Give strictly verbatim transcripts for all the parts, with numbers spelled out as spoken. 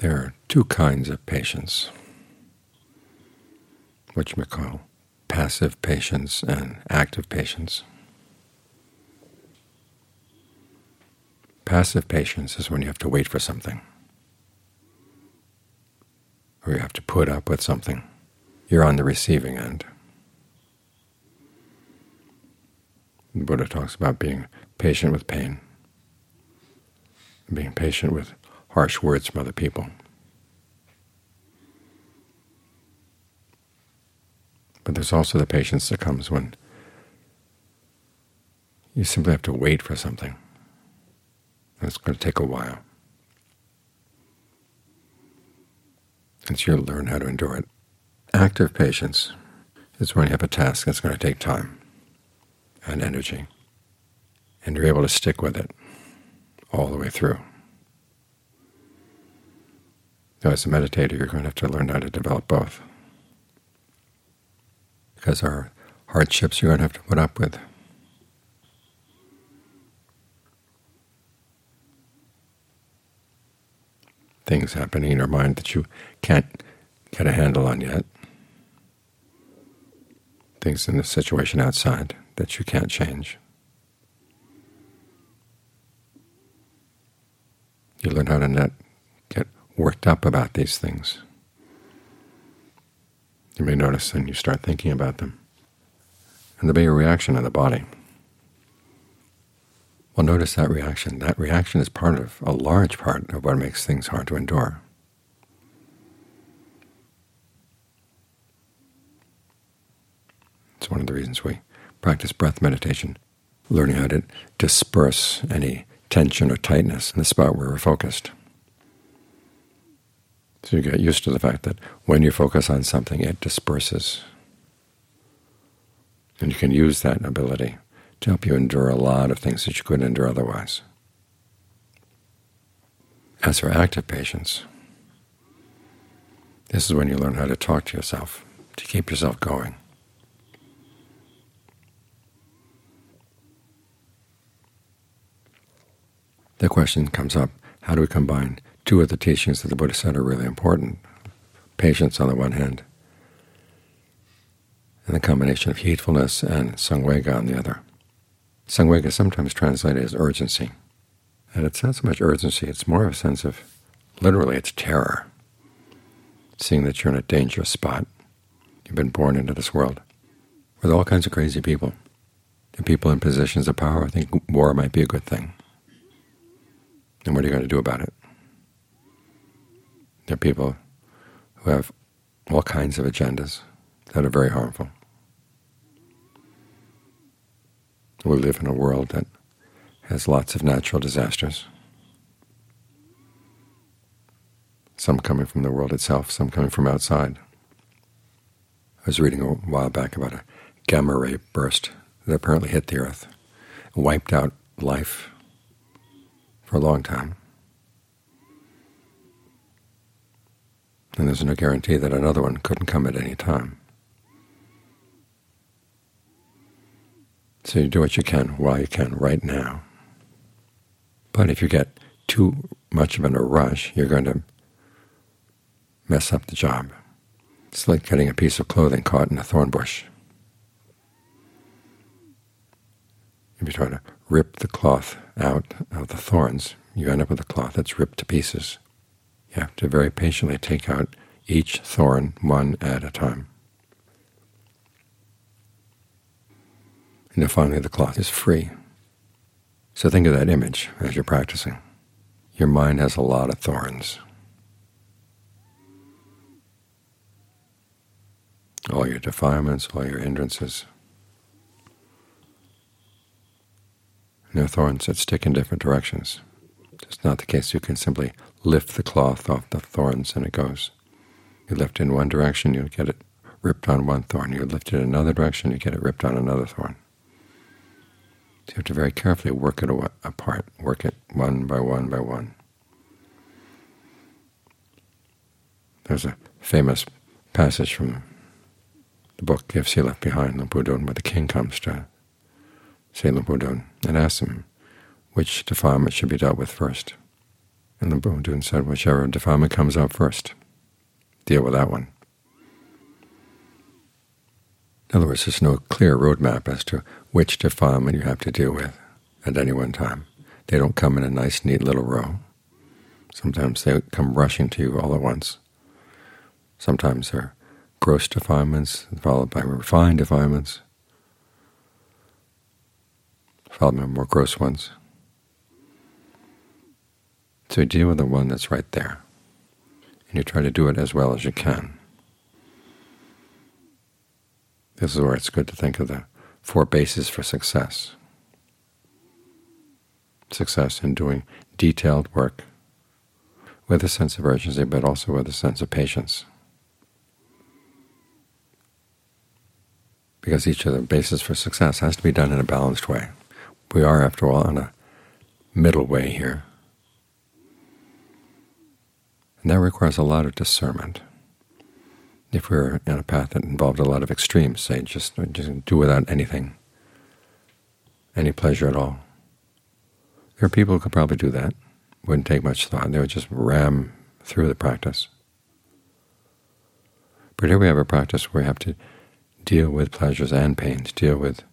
There are two kinds of patience, which we call passive patience and active patience. Passive patience is when you have to wait for something, or you have to put up with something. You're on the receiving end. The Buddha talks about being patient with pain, being patient with harsh words from other people. But there's also the patience that comes when you simply have to wait for something, and it's going to take a while. And so you'll learn how to endure it. Active patience is when you have a task that's going to take time and energy, and you're able to stick with it all the way through. Now, as a meditator, you're going to have to learn how to develop both, because there are hardships you're going to have to put up with. Things happening in your mind that you can't get a handle on yet. Things in the situation outside that you can't change. You learn how to not get worked up about these things. You may notice then you start thinking about them, and there'll be a reaction in the body. Well, notice that reaction. That reaction is part of, a large part of what makes things hard to endure. It's one of the reasons we practice breath meditation, learning how to disperse any tension or tightness in the spot where we're focused. So you get used to the fact that when you focus on something, it disperses. And you can use that ability to help you endure a lot of things that you couldn't endure otherwise. As for active patience, this is when you learn how to talk to yourself, to keep yourself going. The question comes up, how do we combine two of the teachings that the Buddha said are really important? Patience on the one hand, and the combination of heedfulness and samvega on the other. Samvega is sometimes translated as urgency, and it's not so much urgency, it's more of a sense of, literally, it's terror, seeing that you're in a dangerous spot. You've been born into this world with all kinds of crazy people. The people in positions of power think war might be a good thing. And what are you going to do about it? There are people who have all kinds of agendas that are very harmful. We live in a world that has lots of natural disasters, some coming from the world itself, some coming from outside. I was reading a while back about a gamma ray burst that apparently hit the Earth, and wiped out life for a long time. And there's no guarantee that another one couldn't come at any time. So you do what you can while you can right now. But if you get too much of in a rush, you're going to mess up the job. It's like getting a piece of clothing caught in a thorn bush. If you try to rip the cloth out of the thorns, you end up with a cloth that's ripped to pieces. You have to very patiently take out each thorn one at a time. And then finally the cloth is free. So think of that image as you're practicing. Your mind has a lot of thorns. All your defilements, all your hindrances. And there are thorns that stick in different directions. It's not the case you can simply lift the cloth off the thorns and it goes. You lift it in one direction, you get it ripped on one thorn. You lift it in another direction, you get it ripped on another thorn. So you have to very carefully work it apart, work it one by one by one. There's a famous passage from the book Gifts He Left Behind, Luang Pu Dun, where the king comes to say Luang Pu Dun and asks him which defilement should be dealt with first. And the Buddha said, whichever defilement comes up first, deal with that one. In other words, there's no clear roadmap as to which defilement you have to deal with at any one time. They don't come in a nice, neat little row. Sometimes they come rushing to you all at once. Sometimes they're gross defilements, followed by refined defilements, followed by more gross ones. So you deal with the one that's right there, and you try to do it as well as you can. This is where it's good to think of the four bases for success. Success in doing detailed work with a sense of urgency, but also with a sense of patience. Because each of the bases for success has to be done in a balanced way. We are, after all, on a middle way here. And that requires a lot of discernment. If we were in a path that involved a lot of extremes, say just, just do without anything, any pleasure at all, there are people who could probably do that. Wouldn't take much thought. They would just ram through the practice. But here we have a practice where we have to deal with pleasures and pains, deal with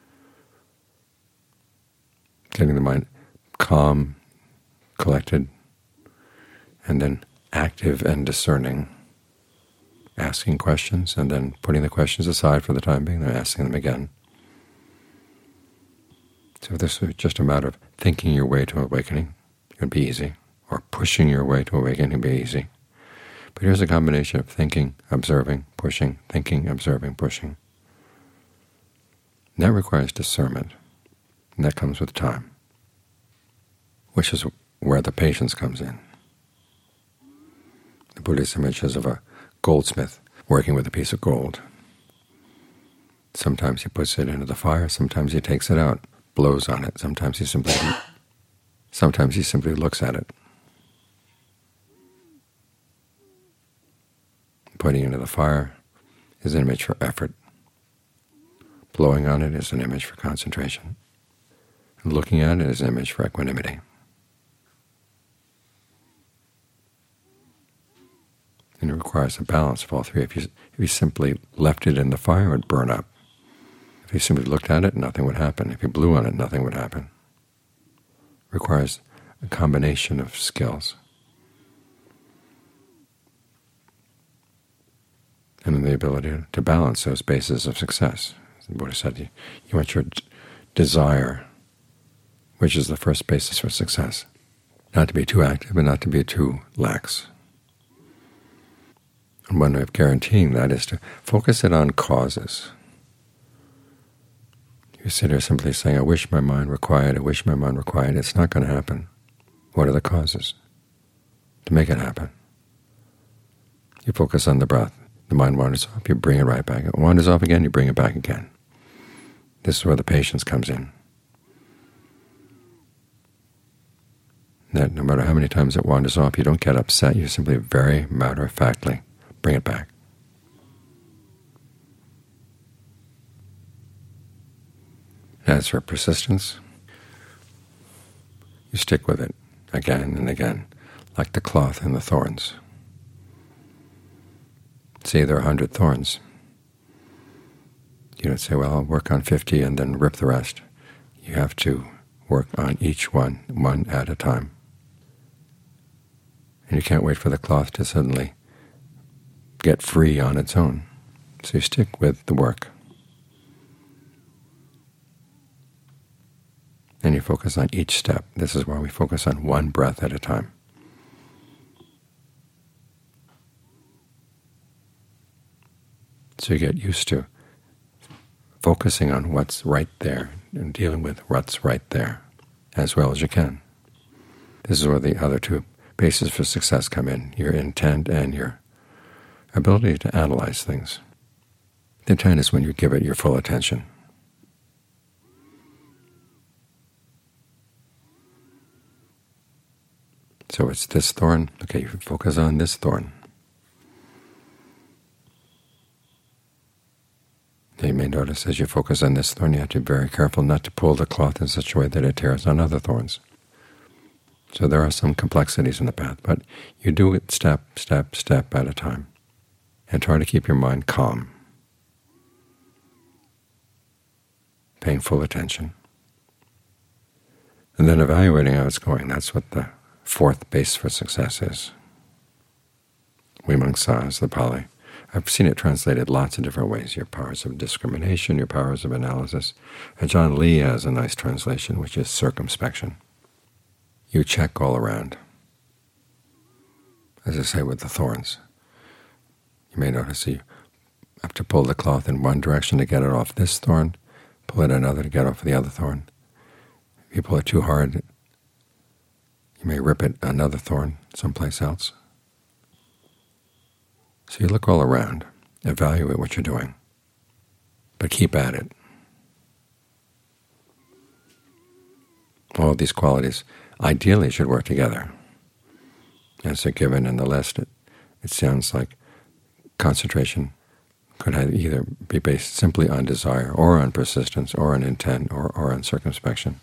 getting the mind calm, collected, and then active and discerning, asking questions, and then putting the questions aside for the time being, and asking them again. So if this was just a matter of thinking your way to awakening, it would be easy, or pushing your way to awakening would be easy. But here's a combination of thinking, observing, pushing, thinking, observing, pushing. And that requires discernment, and that comes with time, which is where the patience comes in. The Buddhist image is of a goldsmith working with a piece of gold. Sometimes he puts it into the fire, sometimes he takes it out, blows on it, sometimes he simply sometimes he simply looks at it. Putting it into the fire is an image for effort. Blowing on it is an image for concentration. And looking at it is an image for equanimity. And it requires a balance of all three. If you, if you simply left it in the fire, it would burn up. If you simply looked at it, nothing would happen. If you blew on it, nothing would happen. It requires a combination of skills. And then the ability to balance those bases of success. The Buddha said, you, you want your desire, which is the first basis for success, not to be too active and not to be too lax. And one way of guaranteeing that is to focus it on causes. You sit here simply saying, I wish my mind were quiet, I wish my mind were quiet. It's not going to happen. What are the causes to make it happen? You focus on the breath. The mind wanders off, you bring it right back. It wanders off again, you bring it back again. This is where the patience comes in. That no matter how many times it wanders off, you don't get upset. You simply very matter-of-factly bring it back. As for persistence, you stick with it again and again, like the cloth and the thorns. Say there are a hundred thorns. You don't say, well, I'll work on fifty and then rip the rest. You have to work on each one, one at a time. And you can't wait for the cloth to suddenly get free on its own. So you stick with the work. And you focus on each step. This is why we focus on one breath at a time. So you get used to focusing on what's right there and dealing with what's right there as well as you can. This is where the other two bases for success come in, your intent and your ability to analyze things. The intent is when you give it your full attention. So it's this thorn. Okay, you focus on this thorn. You may notice as you focus on this thorn, you have to be very careful not to pull the cloth in such a way that it tears on other thorns. So there are some complexities in the path, but you do it step, step, step at a time, and try to keep your mind calm, paying full attention, and then evaluating how it's going. That's what the fourth base for success is. Vimamsa is the Pali. I've seen it translated lots of different ways, your powers of discrimination, your powers of analysis. And John Lee has a nice translation, which is circumspection. You check all around. As I say with the thorns, you may notice you have to pull the cloth in one direction to get it off this thorn, pull it another to get off the other thorn. If you pull it too hard, you may rip it another thorn someplace else. So you look all around, evaluate what you're doing, but keep at it. All of these qualities ideally should work together. As they're given in the list, it, it sounds like concentration could have either be based simply on desire, or on persistence, or on intent, or, or on circumspection.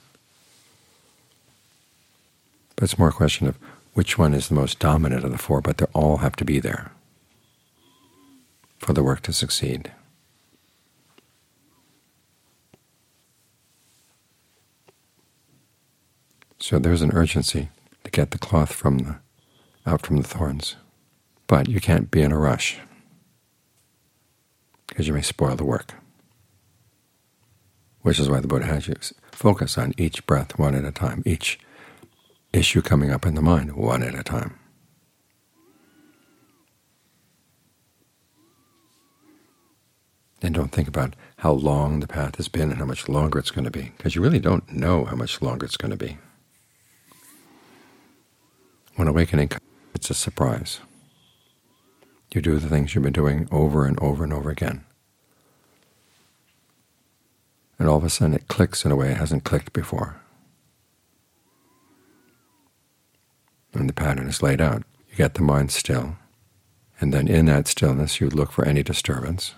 But it's more a question of which one is the most dominant of the four, but they all have to be there for the work to succeed. So there's an urgency to get the cloth from the, out from the thorns. But you can't be in a rush, because you may spoil the work, which is why the Buddha has you focus on each breath one at a time, each issue coming up in the mind one at a time. And don't think about how long the path has been and how much longer it's going to be, because you really don't know how much longer it's going to be. When awakening comes, it's a surprise. You do the things you've been doing over and over and over again. And all of a sudden it clicks in a way it hasn't clicked before. And the pattern is laid out. You get the mind still, and then in that stillness you look for any disturbance.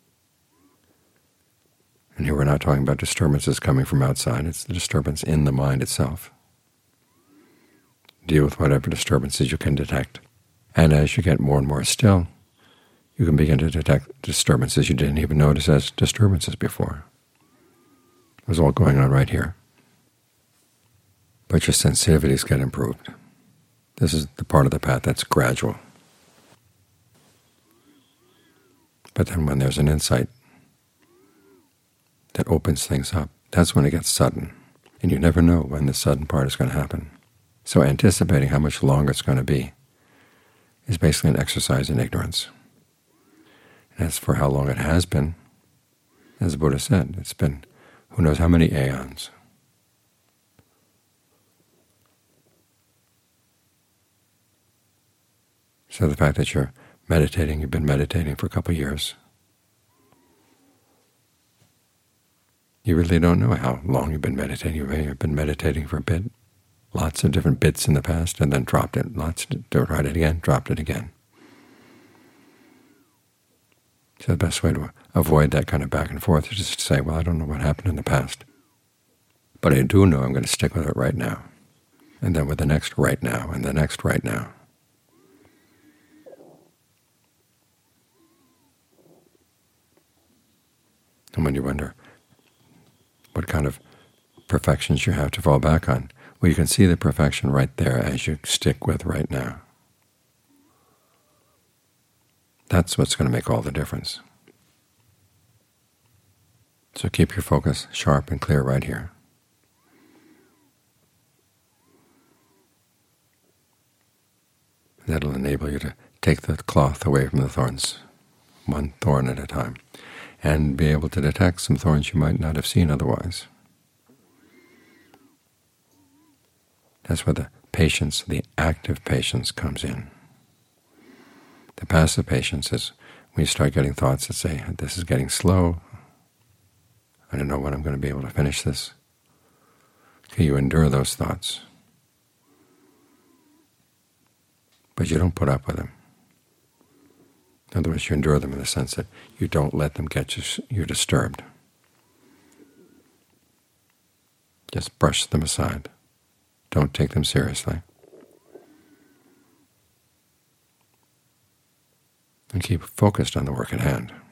And here we're not talking about disturbances coming from outside, it's the disturbance in the mind itself. Deal with whatever disturbances you can detect. And as you get more and more still, you can begin to detect disturbances you didn't even notice as disturbances before. It was all going on right here. But your sensitivities get improved. This is the part of the path that's gradual. But then when there's an insight that opens things up, that's when it gets sudden. And you never know when the sudden part is going to happen. So anticipating how much longer it's going to be is basically an exercise in ignorance. And as for how long it has been, as the Buddha said, it's been who knows how many aeons. So the fact that you're meditating, you've been meditating for a couple of years, you really don't know how long you've been meditating. You may have been meditating for a bit, lots of different bits in the past, and then dropped it, lots to tried it again, dropped it again. So the best way to avoid that kind of back and forth is just to say, well, I don't know what happened in the past, but I do know I'm going to stick with it right now, and then with the next right now, and the next right now. And when you wonder what kind of perfections you have to fall back on, well, you can see the perfection right there as you stick with right now. That's what's going to make all the difference. So keep your focus sharp and clear right here. That'll enable you to take the cloth away from the thorns, one thorn at a time, and be able to detect some thorns you might not have seen otherwise. That's where the patience, the active patience, comes in. The passive patience is when you start getting thoughts that say, this is getting slow, I don't know when I'm going to be able to finish this. Okay, you endure those thoughts, but you don't put up with them. In other words, you endure them in the sense that you don't let them get you, you disturbed. Just brush them aside. don't take them seriously. And keep focused on the work at hand.